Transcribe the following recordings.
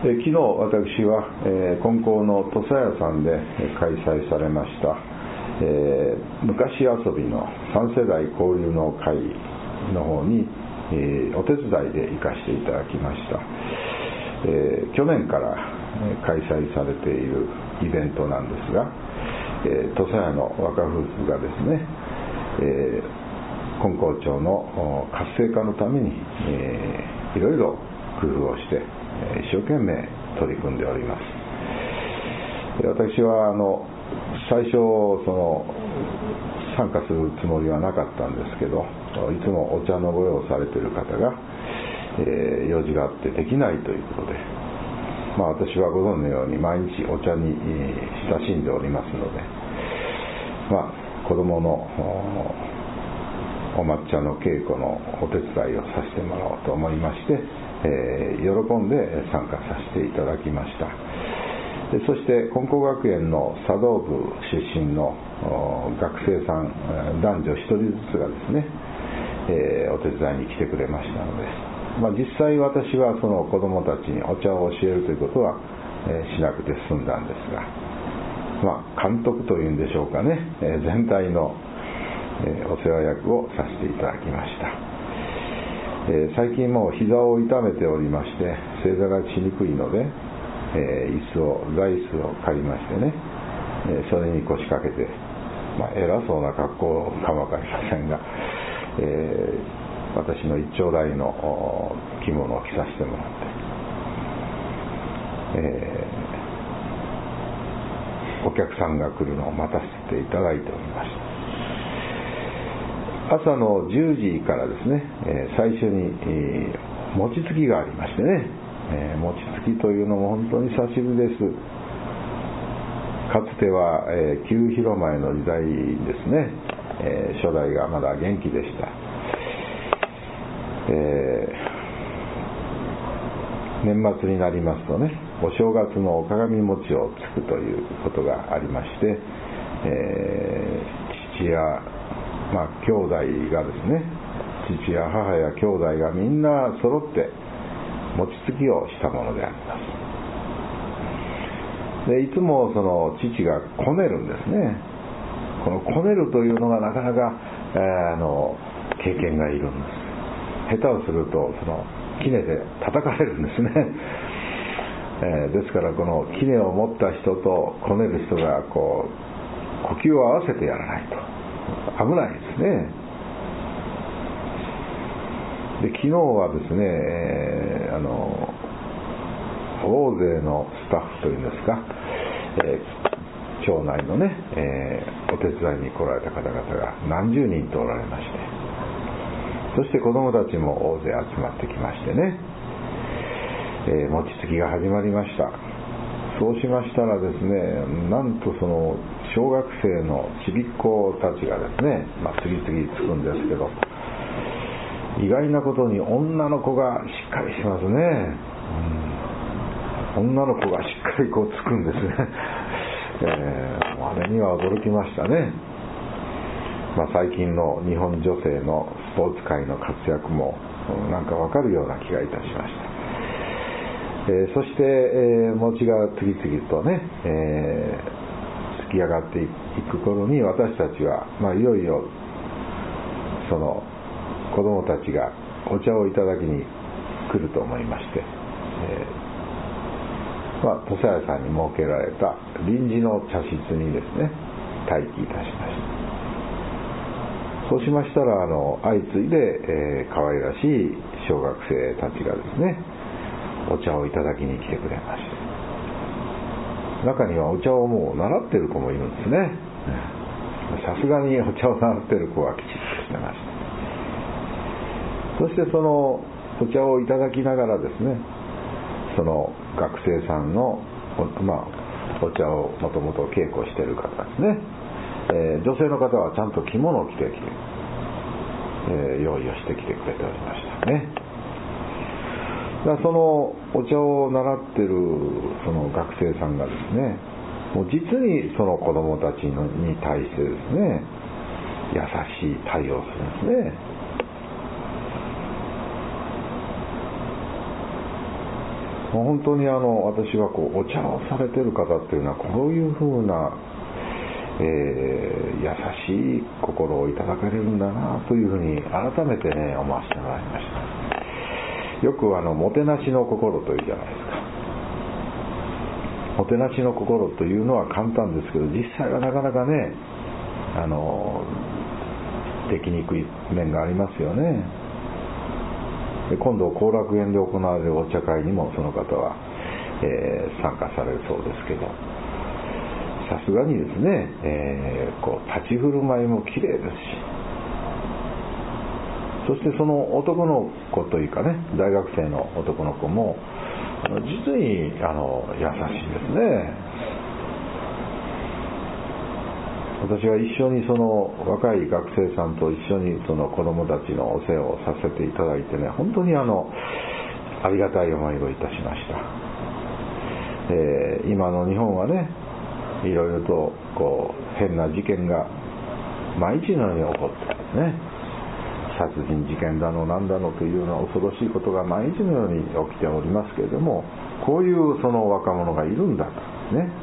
昨日私は、金光の土佐屋さんで開催されました、昔遊びの3世代交流の会の方に、お手伝いで行かせていただきました。去年から開催されているイベントなんですが、土佐屋の若夫婦がですね、金光町の活性化のために、いろいろ工夫をして一生懸命取り組んでおります。私は最初参加するつもりはなかったんですけど、いつもお茶のご用されている方が、用事があってできないということで、私はご存知のように毎日お茶に親しんでおりますので、子供のお抹茶の稽古のお手伝いをさせてもらおうと思いまして、喜んで参加させていただきました。そして金光学園の茶道部出身の学生さん男女1人ずつがですね、お手伝いに来てくれましたので、実際私はその子どもたちにお茶を教えるということはしなくて済んだんですが、監督というんでしょうかね、全体のお世話役をさせていただきました。最近もう膝を痛めておりまして、正座がしにくいので、座椅子を借りましてね、それに腰掛けて、偉そうな格好かもわかりませんが、私の一丁台の着物を着させてもらって、お客さんが来るのを待たせていただいておりました。朝の10時からですね、最初に、餅つきがありましてね、餅つきというのも本当に久しぶりです。かつては、旧広前の時代ですね、初代がまだ元気でした。年末になりますとね、お正月のお鏡餅をつくということがありまして、父や兄弟がですね、父や母や兄弟がみんな揃って餅つきをしたものであります。でいつもその父がこねるんですね。このこねるというのがなかなか、経験がいるんです。下手をするとその杵で叩かれるんですね。ですからこの杵を持った人とこねる人が呼吸を合わせてやらないと危ないですね。で昨日はですね、大勢のスタッフというんですか、町内のね、お手伝いに来られた方々が何十人とおられまして、そして子どもたちも大勢集まってきましてね、餅つきが始まりました。そうしましたらですね、なんとその小学生のちびっ子たちがですね、次々つくんですけど、意外なことに女の子がしっかりしますね。女の子がしっかりつくんですね。あれには驚きましたね。最近の日本女性のスポーツ界の活躍もなんかわかるような気がいたしました。そして、餅が次々とね、つき上がっていく頃に私たちは、いよいよその子供たちがお茶をいただきに来ると思いまして、土佐屋さんに設けられた臨時の茶室にですね待機いたしました。そうしましたら相次いで、可愛らしい小学生たちがですねお茶をいただきに来てくれまして、中にはお茶をもう習っている子もいるんですね。さすがにお茶を習っている子はきちっとしてました。そしてそのお茶をいただきながらですね、その学生さんのお茶をもともと稽古している方ですね、女性の方はちゃんと着物を着てきて、用意をしてきてくれておりましたね。だからそのお茶を習っているその学生さんがですね、もう実にその子供たちに対してですね優しい対応をするんですね。 本当に私はお茶をされてる方っていうのはこういうふうな、優しい心をいただけれるんだなというふうに改めてね思わせてもらいました。よくもてなしの心というじゃないですか。もてなしの心というのは簡単ですけど、実際はなかなかねできにくい面がありますよね。で今度後楽園で行われるお茶会にもその方は、参加されるそうですけど、さすがにですね、立ち振る舞いも綺麗ですし、そしてその男の子というかね、大学生の男の子も実に優しいですね。私は一緒にその若い学生さんと一緒にその子供たちのお世話をさせていただいてね、本当にありがたい思いをいたしました。今の日本はね、いろいろと変な事件が毎日のように起こってですね、殺人事件だのなんだのというような恐ろしいことが毎日のように起きておりますけれども、こういうその若者がいるんだとね、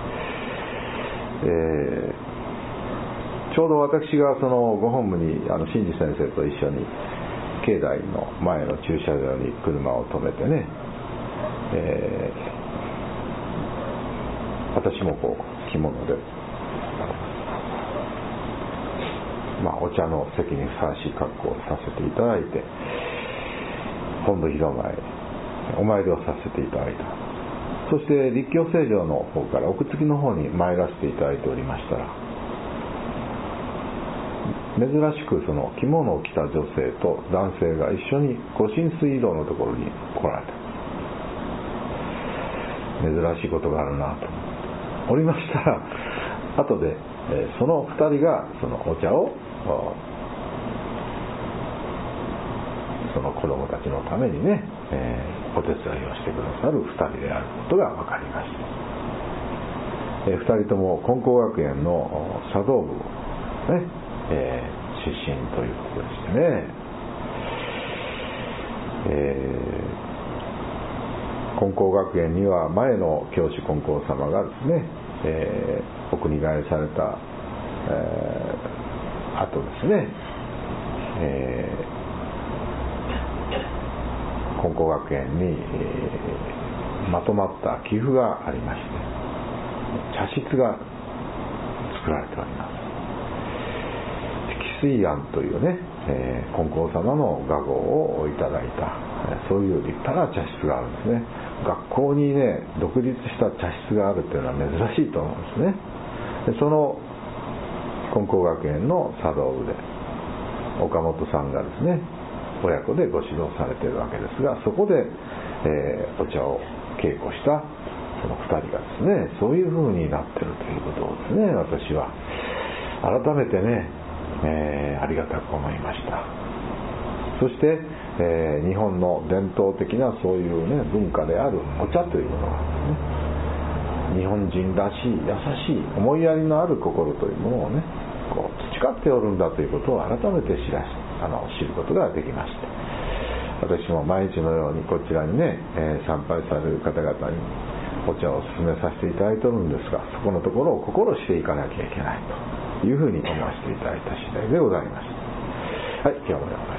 ちょうど私がそのご本部に新次先生と一緒に境内の前の駐車場に車を止めてね、私も着物で、お茶の席にふさわしい格好をさせていただいて、本土広前お参りをさせていただいた。そして立教成城の方から奥付の方に参らせていただいておりましたら、珍しくその着物を着た女性と男性が一緒に浸水路のところに来られた。珍しいことがあるなとおりましたら、後でその2人がそのお茶をその子供たちのためにね、お手伝いをしてくださる2人であることが分かりました。2人とも金光学園の茶道部ね、出身ということでしてね、金光学園には前の教師金光様がですね、お国替えされた、後ですね、金光学園に、まとまった寄付がありまして、茶室が作られております。積水庵というね、金光様の画号をいただいた、そういう立派な茶室があるんですね。学校にね独立した茶室があるっていうのは珍しいと思うんですね。でその金光学園の茶道部で岡本さんがですね親子でご指導されているわけですが、そこで、お茶を稽古したその2人がですね、そういう風になっているということをですね、私は改めてね、ありがたく思いました。そして、日本の伝統的なそういうね文化であるお茶というものがですね、日本人らしい優しい思いやりのある心というものをね培っておるんだということを改めて知ることができました。私も毎日のようにこちらにね、参拝される方々にお茶を勧めさせていただいておるんですが、そこのところを心していかなきゃいけないというふうに思わせていただいた次第でございます。はい、今日も